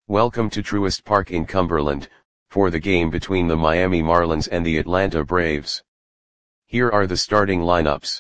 Welcome to Truist Park in Cumberland, for the game between the Miami Marlins and the Atlanta Braves. Here are the starting lineups.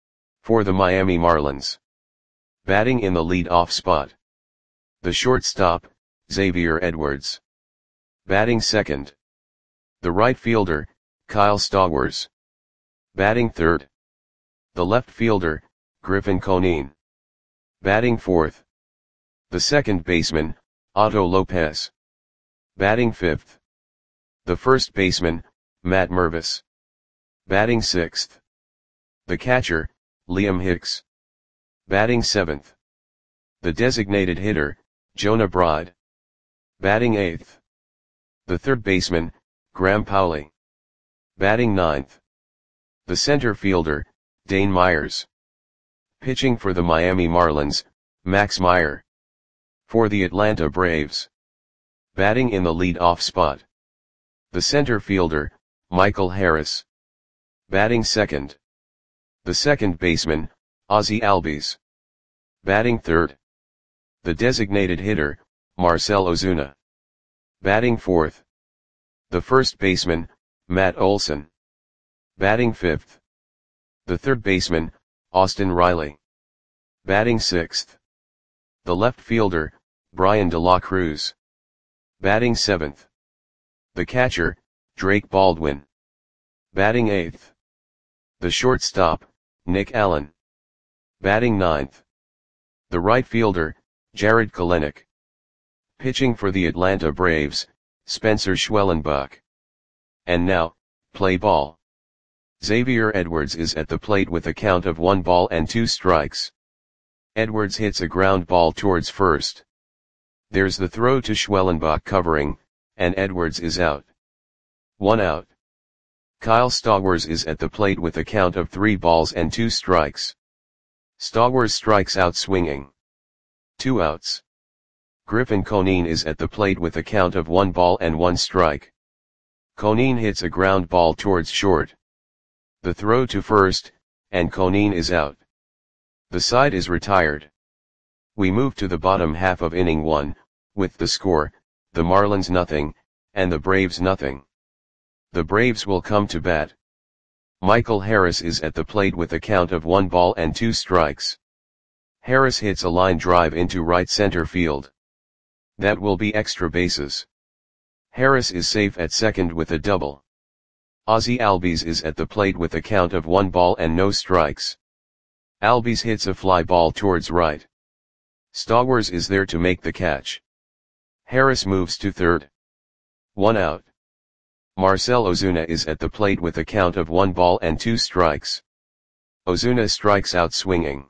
For the Miami Marlins. Batting in the lead-off spot. The shortstop, Xavier Edwards. Batting second. The right fielder, Kyle Stowers. Batting third. The left fielder, Griffin Conine. Batting fourth. The second baseman, Otto Lopez. Batting fifth. The first baseman, Matt Mervis. Batting sixth. The catcher, Liam Hicks. Batting seventh. The designated hitter, Jonah Bride. Batting eighth. The third baseman, Graham Pauley. Batting ninth. The center fielder, Dane Myers. Pitching for the Miami Marlins, Max Meyer. For the Atlanta Braves. Batting in the lead-off spot. The center fielder, Michael Harris. Batting second. The second baseman, Ozzie Albies. Batting third. The designated hitter, Marcell Ozuna. Batting fourth. The first baseman, Matt Olson. Batting fifth. The third baseman, Austin Riley. Batting sixth. The left fielder, Bryan De La Cruz. Batting seventh. The catcher, Drake Baldwin. Batting eighth. The shortstop, Nick Allen. Batting ninth. The right fielder, Jarred Kelenic. Pitching for the Atlanta Braves, Spencer Schwellenbach. And now, play ball. Xavier Edwards is at the plate with a count of 1 ball and 2 strikes. Edwards hits a ground ball towards first. There's the throw to Schwellenbach covering, and Edwards is out. 1 out. Kyle Stowers is at the plate with a count of 3 balls and 2 strikes. Stowers strikes out swinging. 2 outs. Griffin Conine is at the plate with a count of 1 ball and 1 strike. Conine hits a ground ball towards short. The throw to first, and Conine is out. The side is retired. We move to the bottom half of inning 1, with the score, the Marlins nothing, and the Braves nothing. The Braves will come to bat. Michael Harris is at the plate with a count of 1 ball and 2 strikes. Harris hits a line drive into right center field. That will be extra bases. Harris is safe at second with a double. Ozzie Albies is at the plate with a count of 1 ball and no strikes. Albies hits a fly ball towards right. Stowers is there to make the catch. Harris moves to third. 1 out. Marcell Ozuna is at the plate with a count of 1 ball and 2 strikes. Ozuna strikes out swinging.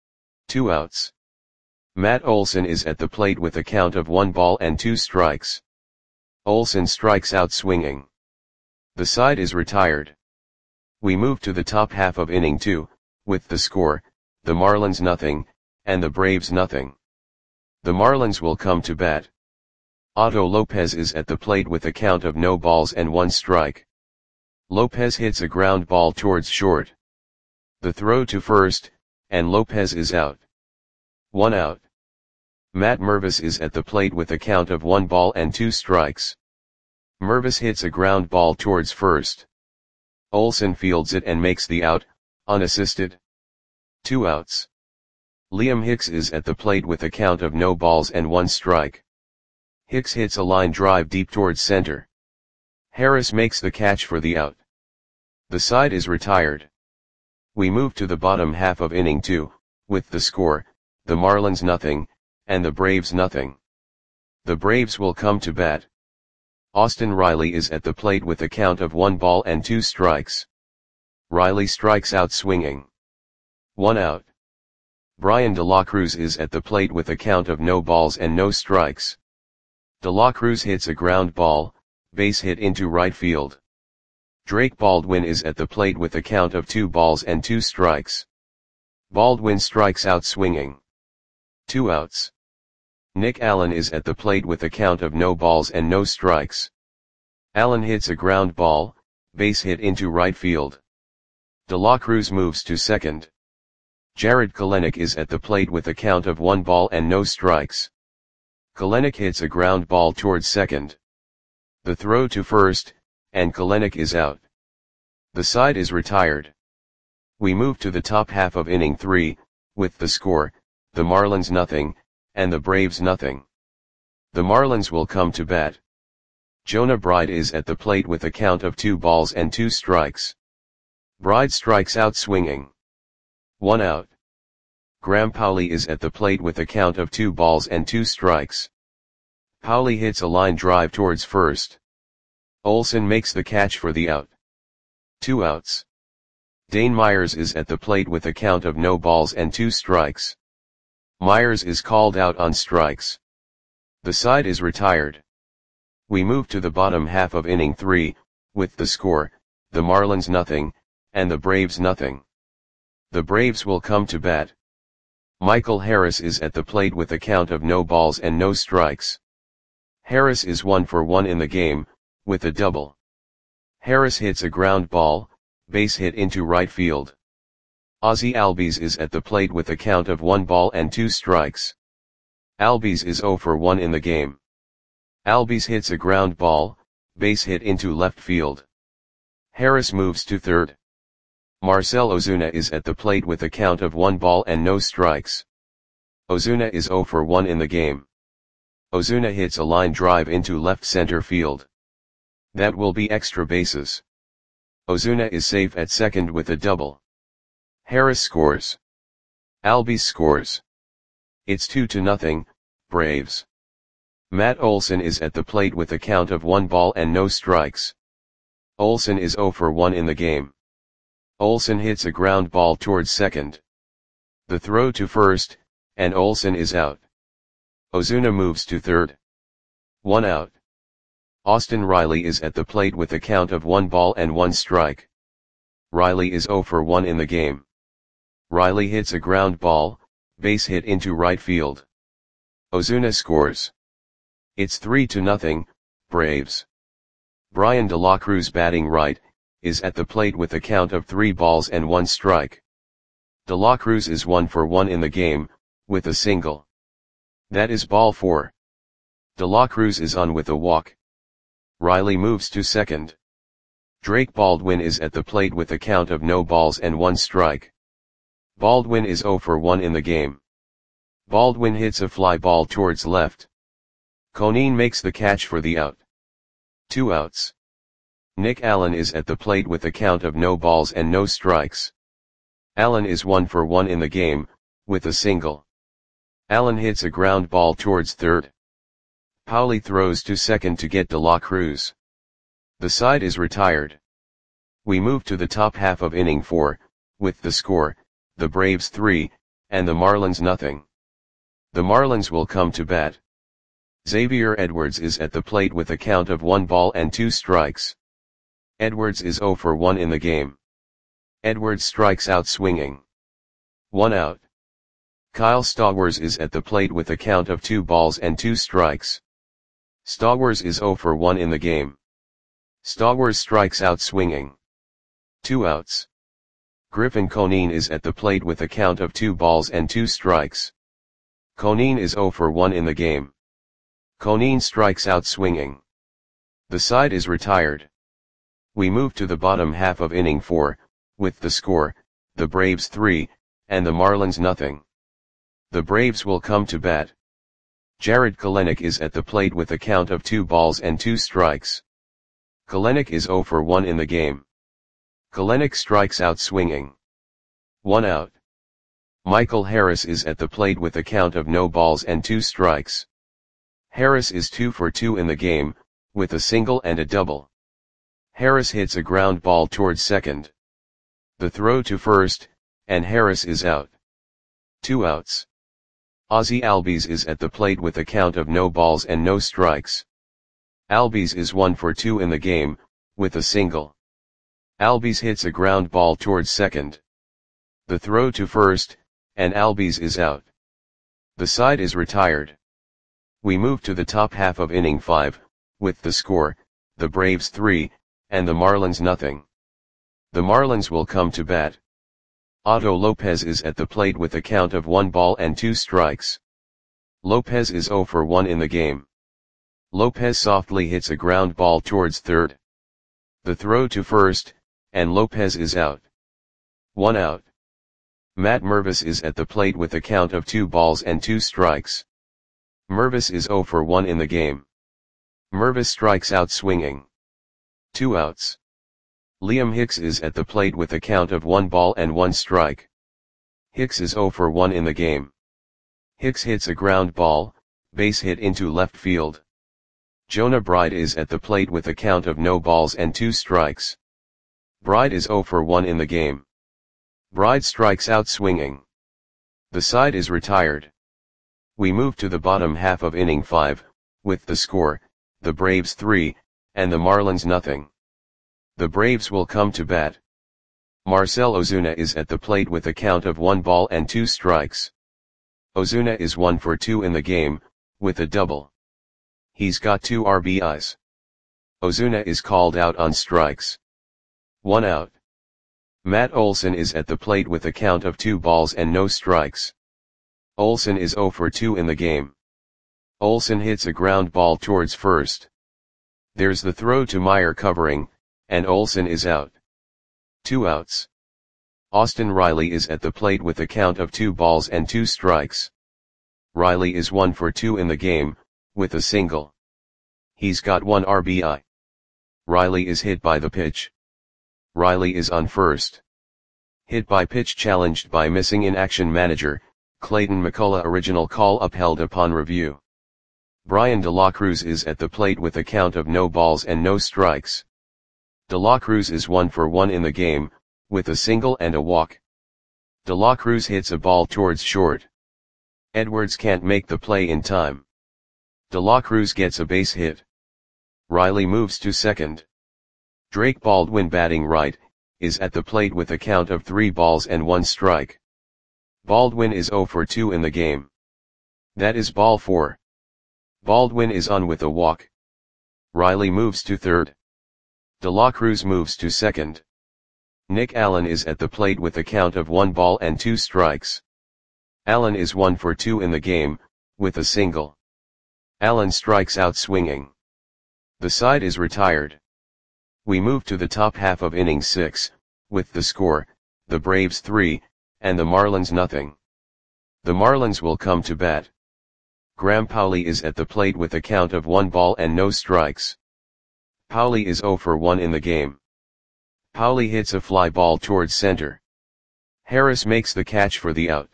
2 outs. Matt Olson is at the plate with a count of 1 ball and 2 strikes. Olson strikes out swinging. The side is retired. We move to the top half of inning 2, with the score, the Marlins nothing, and the Braves nothing. The Marlins will come to bat. Otto Lopez is at the plate with a count of no balls and 1 strike. Lopez hits a ground ball towards short. The throw to first, and Lopez is out. 1 out. Matt Mervis is at the plate with a count of 1 ball and 2 strikes. Mervis hits a ground ball towards first. Olson fields it and makes the out, unassisted. 2 outs. Liam Hicks is at the plate with a count of no balls and 1 strike. Hicks hits a line drive deep towards center. Harris makes the catch for the out. The side is retired. We move to the bottom half of inning 2, with the score, the Marlins nothing, and the Braves nothing. The Braves will come to bat. Austin Riley is at the plate with a count of 1 ball and 2 strikes. Riley strikes out swinging. 1 out. Bryan De La Cruz is at the plate with a count of no balls and no strikes. De La Cruz hits a ground ball, base hit into right field. Drake Baldwin is at the plate with a count of 2 balls and 2 strikes. Baldwin strikes out swinging. 2 outs. Nick Allen is at the plate with a count of no balls and no strikes. Allen hits a ground ball, base hit into right field. De La Cruz moves to second. Jarred Kelenic is at the plate with a count of 1 ball and no strikes. Kelenic hits a ground ball towards second. The throw to first, and Kelenic is out. The side is retired. We move to the top half of inning 3, with the score, the Marlins nothing, and the Braves nothing. The Marlins will come to bat. Jonah Bride is at the plate with a count of 2 balls and 2 strikes. Bride strikes out swinging. 1 out. Graham Pauley is at the plate with a count of 2 balls and 2 strikes. Pauley hits a line drive towards first. Olson makes the catch for the out. 2 outs. Dane Myers is at the plate with a count of no balls and 2 strikes. Myers is called out on strikes. The side is retired. We move to the bottom half of inning 3, with the score, the Marlins nothing, and the Braves nothing. The Braves will come to bat. Michael Harris is at the plate with a count of no balls and no strikes. Harris is 1 for 1 in the game, with a double. Harris hits a ground ball, base hit into right field. Ozzie Albies is at the plate with a count of 1 ball and 2 strikes. Albies is 0 for 1 in the game. Albies hits a ground ball, base hit into left field. Harris moves to third. Marcell Ozuna is at the plate with a count of 1 ball and no strikes. Ozuna is 0 for 1 in the game. Ozuna hits a line drive into left center field. That will be extra bases. Ozuna is safe at second with a double. Harris scores. Albies scores. It's 2-0, Braves. Matt Olson is at the plate with a count of 1 ball and no strikes. Olson is 0 for 1 in the game. Olson hits a ground ball towards second. The throw to first, and Olson is out. Ozuna moves to third. 1 out. Austin Riley is at the plate with a count of 1 ball and 1 strike. Riley is 0 for 1 in the game. Riley hits a ground ball, base hit into right field. Ozuna scores. It's 3-0, Braves. Brian De La Cruz batting right, is at the plate with a count of 3 balls and 1 strike. De La Cruz is 1 for 1 in the game, with a single. That is ball 4. De La Cruz is on with a walk. Riley moves to second. Drake Baldwin is at the plate with a count of no balls and 1 strike. Baldwin is 0 for 1 in the game. Baldwin hits a fly ball towards left. Conine makes the catch for the out. 2 outs. Nick Allen is at the plate with a count of no balls and no strikes. Allen is 1 for 1 in the game, with a single. Allen hits a ground ball towards third. Pauley throws to second to get De La Cruz. The side is retired. We move to the top half of inning 4, with the score, the Braves 3, and the Marlins nothing. The Marlins will come to bat. Xavier Edwards is at the plate with a count of 1 ball and 2 strikes. Edwards is 0 for 1 in the game. Edwards strikes out swinging. 1 out. Kyle Stowers is at the plate with a count of 2 balls and 2 strikes. Stowers is 0 for 1 in the game. Stowers strikes out swinging. 2 outs. Griffin Conine is at the plate with a count of 2 balls and 2 strikes. Conine is 0 for 1 in the game. Conine strikes out swinging. The side is retired. We move to the bottom half of inning 4, with the score, the Braves 3, and the Marlins nothing. The Braves will come to bat. Jarred Kelenic is at the plate with a count of 2 balls and 2 strikes. Kelenic is 0 for 1 in the game. Kelenic strikes out swinging. 1 out. Michael Harris is at the plate with a count of no balls and 2 strikes. Harris is 2 for 2 in the game, with a single and a double. Harris hits a ground ball towards second. The throw to first, and Harris is out. 2 outs. Ozzie Albies is at the plate with a count of no balls and no strikes. Albies is 1 for 2 in the game, with a single. Albies hits a ground ball towards second. The throw to first, and Albies is out. The side is retired. We move to the top half of inning 5, with the score, the Braves 3, and the Marlins nothing. The Marlins will come to bat. Otto Lopez is at the plate with a count of 1 ball and 2 strikes. Lopez is 0 for 1 in the game. Lopez softly hits a ground ball towards third. The throw to first, and Lopez is out. 1 out. Matt Mervis is at the plate with a count of 2 balls and 2 strikes. Mervis is 0 for 1 in the game. Mervis strikes out swinging. 2 outs. Liam Hicks is at the plate with a count of 1 ball and 1 strike. Hicks is 0 for 1 in the game. Hicks hits a ground ball, base hit into left field. Jonah Bride is at the plate with a count of no balls and 2 strikes. Bride is 0 for 1 in the game. Bride strikes out swinging. The side is retired. We move to the bottom half of inning 5, with the score, the Braves 3, and the Marlins nothing. The Braves will come to bat. Marcell Ozuna is at the plate with a count of 1 ball and 2 strikes. Ozuna is 1 for 2 in the game, with a double. He's got 2 RBIs. Ozuna is called out on strikes. 1 out. Matt Olson is at the plate with a count of 2 balls and no strikes. Olson is 0 for 2 in the game. Olson hits a ground ball towards first. There's the throw to Meyer covering, and Olson is out. 2 outs. Austin Riley is at the plate with a count of 2 balls and 2 strikes. Riley is 1 for 2 in the game, with a single. He's got 1 RBI. Riley is hit by the pitch. Riley is on first. Hit by pitch challenged by missing in action manager, Clayton McCullough. Original call upheld upon review. Brian De La Cruz is at the plate with a count of no balls and no strikes. De La Cruz is 1 for 1 in the game, with a single and a walk. De La Cruz hits a ball towards short. Edwards can't make the play in time. De La Cruz gets a base hit. Riley moves to second. Drake Baldwin, batting right, is at the plate with a count of 3 balls and 1 strike. Baldwin is 0 for 2 in the game. That is ball 4. Baldwin is on with a walk. Riley moves to third. De La Cruz moves to second. Nick Allen is at the plate with a count of 1 ball and 2 strikes. Allen is 1 for 2 in the game, with a single. Allen strikes out swinging. The side is retired. We move to the top half of inning 6, with the score, the Braves 3, and the Marlins nothing. The Marlins will come to bat. Graham Pauley is at the plate with a count of 1 ball and no strikes. Pauley is 0 for 1 in the game. Pauley hits a fly ball towards center. Harris makes the catch for the out.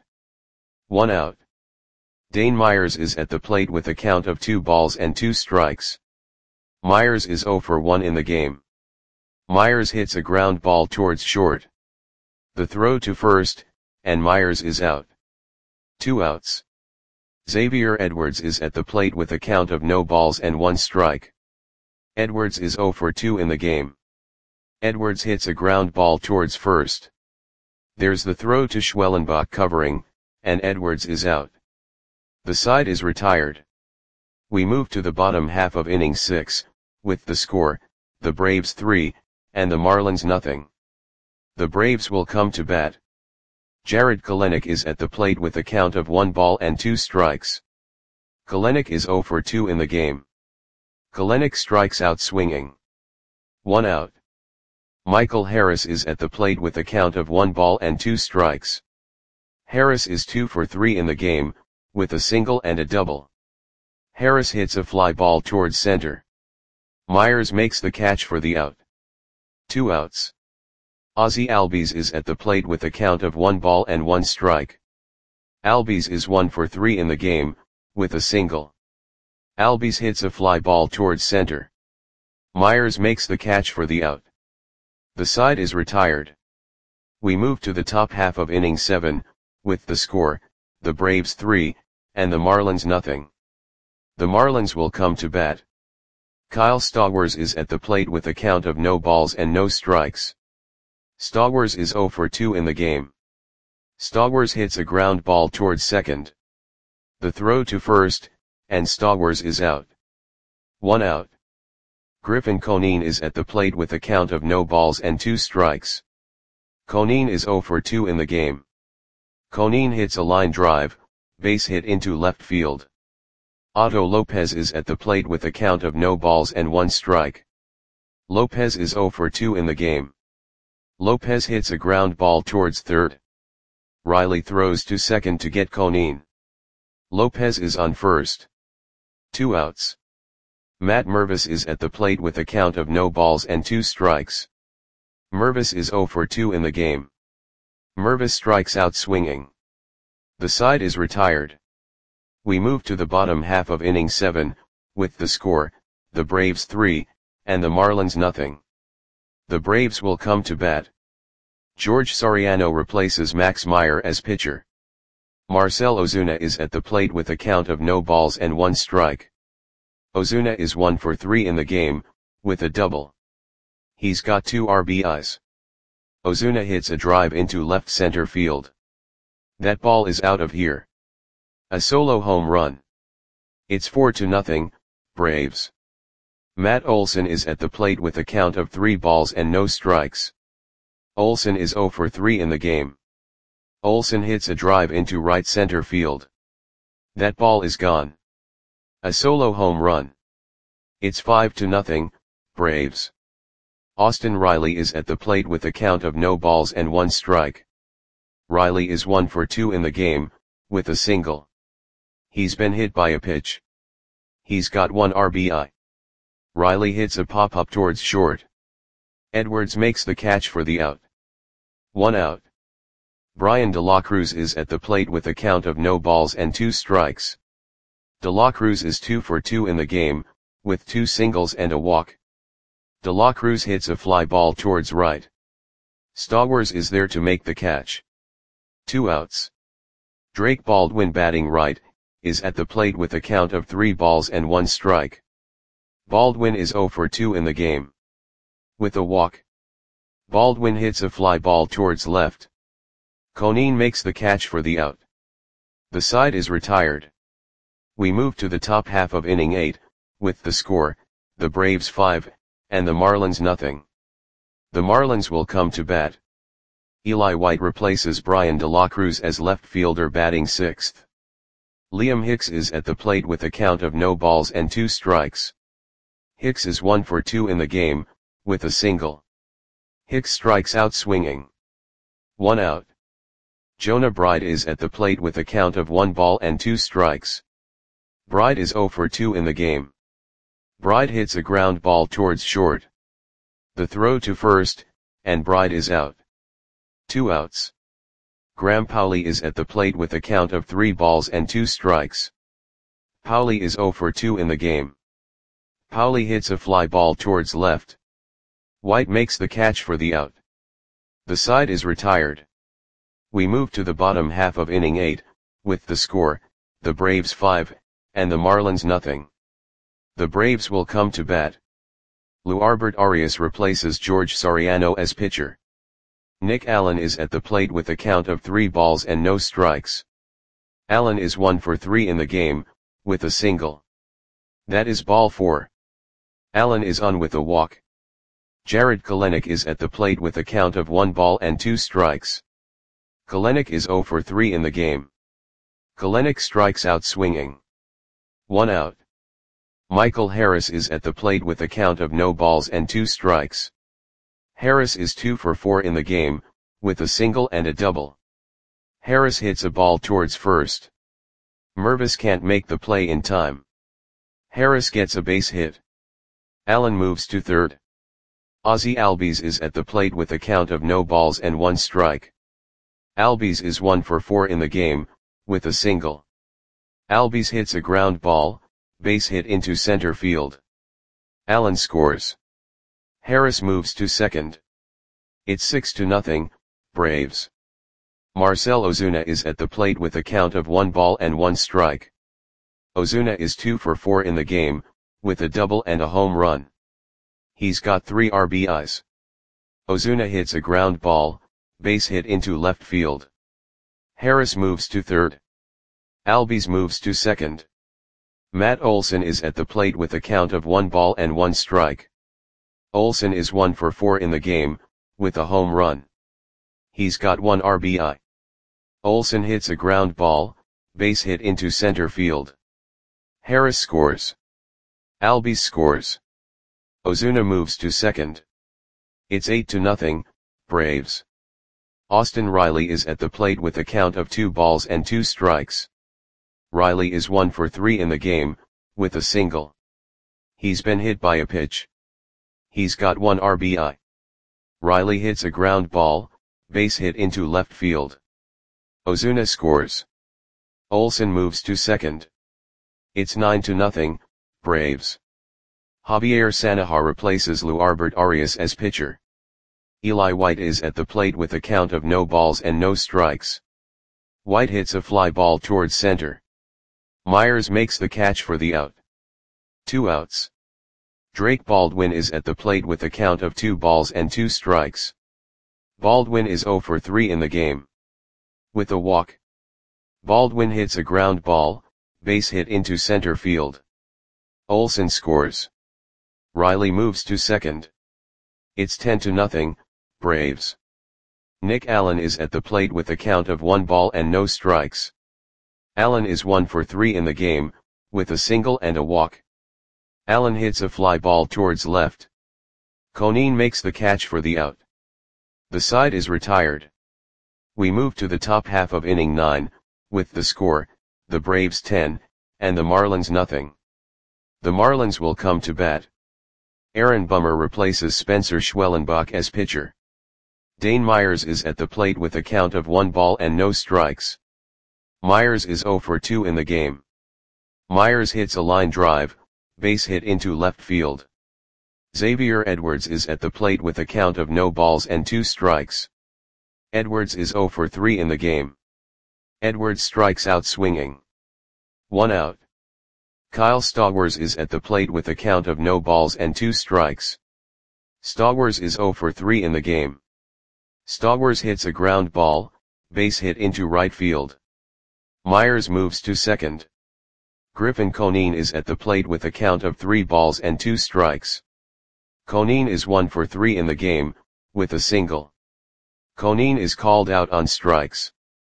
1 out. Dane Myers is at the plate with a count of 2 balls and 2 strikes. Myers is 0 for 1 in the game. Myers hits a ground ball towards short. The throw to first, and Myers is out. 2 outs. Xavier Edwards is at the plate with a count of no balls and 1 strike. Edwards is 0 for 2 in the game. Edwards hits a ground ball towards first. There's the throw to Schwellenbach covering, and Edwards is out. The side is retired. We move to the bottom half of inning 6, with the score, the Braves 3, and the Marlins nothing. The Braves will come to bat. Jared Kelenic is at the plate with a count of 1 ball and 2 strikes. Kelenic is 0 for 2 in the game. Kelenic strikes out swinging. 1 out. Michael Harris is at the plate with a count of 1 ball and 2 strikes. Harris is 2 for 3 in the game, with a single and a double. Harris hits a fly ball towards center. Myers makes the catch for the out. 2 outs. Ozzie Albies is at the plate with a count of 1 ball and 1 strike. Albies is 1 for 3 in the game, with a single. Albies hits a fly ball towards center. Myers makes the catch for the out. The side is retired. We move to the top half of inning 7, with the score, the Braves 3, and the Marlins nothing. The Marlins will come to bat. Kyle Stowers is at the plate with a count of no balls and no strikes. Stowers is 0 for 2 in the game. Stowers hits a ground ball towards second. The throw to first, and Stowers is out. 1 out. Griffin Conine is at the plate with a count of no balls and 2 strikes. Conine is 0 for 2 in the game. Conine hits a line drive, base hit into left field. Otto Lopez is at the plate with a count of no balls and 1 strike. Lopez is 0 for 2 in the game. Lopez hits a ground ball towards third. Riley throws to second to get Conin. Lopez is on first. 2 outs. Matt Mervis is at the plate with a count of no balls and 2 strikes. Mervis is 0 for 2 in the game. Mervis strikes out swinging. The side is retired. We move to the bottom half of inning 7, with the score, the Braves 3, and the Marlins nothing. The Braves will come to bat. George Soriano replaces Max Meyer as pitcher. Marcell Ozuna is at the plate with a count of no balls and 1 strike. Ozuna is 1 for 3 in the game, with a double. He's got 2 RBIs. Ozuna hits a drive into left center field. That ball is out of here. A solo home run. It's 4-0, Braves. Matt Olson is at the plate with a count of 3 balls and no strikes. Olson is 0 for 3 in the game. Olson hits a drive into right center field. That ball is gone. A solo home run. It's 5-0, Braves. Austin Riley is at the plate with a count of no balls and 1 strike. Riley is 1 for 2 in the game, with a single. He's been hit by a pitch. He's got 1 RBI. Riley hits a pop-up towards short. Edwards makes the catch for the out. 1 out. Brian De La Cruz is at the plate with a count of no balls and 2 strikes. De La Cruz is 2 for 2 in the game, with 2 singles and a walk. De La Cruz hits a fly ball towards right. Stowers is there to make the catch. 2 outs. Drake Baldwin, batting right, is at the plate with a count of 3 balls and 1 strike. Baldwin is 0 for 2 in the game. With a walk. Baldwin hits a fly ball towards left. Conin makes the catch for the out. The side is retired. We move to the top half of inning 8, with the score, the Braves 5, and the Marlins nothing. The Marlins will come to bat. Eli White replaces Brian De La Cruz as left fielder, batting 6th. Liam Hicks is at the plate with a count of no balls and 2 strikes. Hicks is 1 for 2 in the game, with a single. Hicks strikes out swinging. 1 out. Jonah Bride is at the plate with a count of 1 ball and 2 strikes. Bride is 0 for 2 in the game. Bride hits a ground ball towards short. The throw to first, and Bride is out. 2 outs. Graham Pauley is at the plate with a count of 3 balls and 2 strikes. Pauley is 0 for 2 in the game. Pauley hits a fly ball towards left. White makes the catch for the out. The side is retired. We move to the bottom half of inning 8, with the score, the Braves 5, and the Marlins nothing. The Braves will come to bat. Luarbert Arias replaces George Soriano as pitcher. Nick Allen is at the plate with a count of 3 balls and no strikes. Allen is 1 for 3 in the game, with a single. That is ball 4. Allen is on with a walk. Jared Kelenic is at the plate with a count of 1 ball and 2 strikes. Kelenic is 0 for 3 in the game. Kelenic strikes out swinging. 1 out. Michael Harris is at the plate with a count of no balls and 2 strikes. Harris is 2 for 4 in the game, with a single and a double. Harris hits a ball towards first. Mervis can't make the play in time. Harris gets a base hit. Allen moves to third. Ozzie Albies is at the plate with a count of no balls and 1 strike. Albies is 1 for 4 in the game, with a single. Albies hits a ground ball, base hit into center field. Allen scores. Harris moves to second. It's 6-0, Braves. Marcell Ozuna is at the plate with a count of 1 ball and 1 strike. Ozuna is 2 for 4 in the game, with a double and a home run. He's got 3 RBIs. Ozuna hits a ground ball, base hit into left field. Harris moves to third. Albies moves to second. Matt Olson is at the plate with a count of 1 ball and 1 strike. Olson is 1 for 4 in the game, with a home run. He's got 1 RBI. Olson hits a ground ball, base hit into center field. Harris scores. Albies scores. Ozuna moves to second. It's 8-0, Braves. Austin Riley is at the plate with a count of 2 balls and 2 strikes. Riley is 1 for 3 in the game, with a single. He's been hit by a pitch. He's got 1 RBI. Riley hits a ground ball, base hit into left field. Ozuna scores. Olson moves to second. It's 9-0, Braves. Javier Sanajar replaces Luarbert Arias as pitcher. Eli White is at the plate with a count of no balls and no strikes. White hits a fly ball towards center. Myers makes the catch for the out. 2 outs. Drake Baldwin is at the plate with a count of 2 balls and 2 strikes. Baldwin is 0 for 3 in the game. With a walk. Baldwin hits a ground ball, base hit into center field. Olson scores. Riley moves to second. It's 10-0, Braves. Nick Allen is at the plate with a count of 1 ball and no strikes. Allen is 1 for 3 in the game, with a single and a walk. Allen hits a fly ball towards left. Conine makes the catch for the out. The side is retired. We move to the top half of inning 9, with the score, the Braves 10, and the Marlins nothing. The Marlins will come to bat. Aaron Bummer replaces Spencer Schwellenbach as pitcher. Dane Myers is at the plate with a count of 1 ball and no strikes. Myers is 0 for 2 in the game. Myers hits a line drive, base hit into left field. Xavier Edwards is at the plate with a count of no balls and 2 strikes. Edwards is 0 for 3 in the game. Edwards strikes out swinging. 1 out. Kyle Stowers is at the plate with a count of no balls and 2 strikes. Stowers is 0 for 3 in the game. Stowers hits a ground ball, base hit into right field. Myers moves to second. Griffin Conine is at the plate with a count of 3 balls and 2 strikes. Conine is 1 for 3 in the game, with a single. Conine is called out on strikes.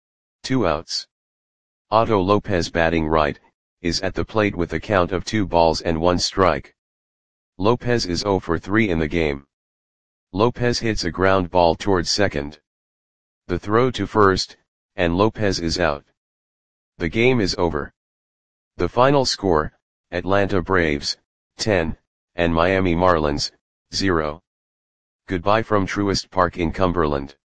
2 outs. Otto Lopez batting right, is at the plate with a count of 2 balls and 1 strike. Lopez is 0 for 3 in the game. Lopez hits a ground ball towards second. The throw to first, and Lopez is out. The game is over. The final score, Atlanta Braves, 10, and Miami Marlins, 0. Goodbye from Truist Park in Cumberland.